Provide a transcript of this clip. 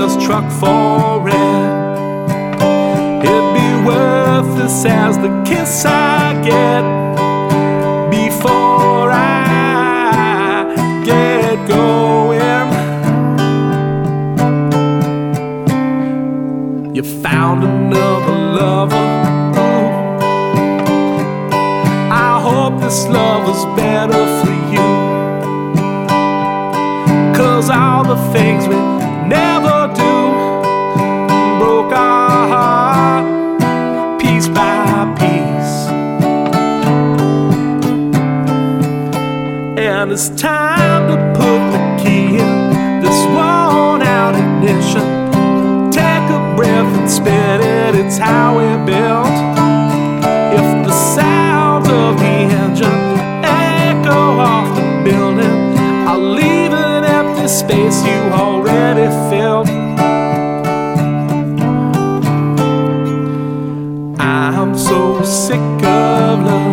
this truck for rent. It'd be worthless as the kiss I get before I get going. You found another lover. Ooh. I hope this love is better for you, 'cause all the things we never do broke our heart piece by piece. And it's time to put the key in this worn out ignition. Take a breath and spit it, it's how we built. If the sounds of the engine echo off the building, I'll leave an empty space you already filled. I'm so sick of love.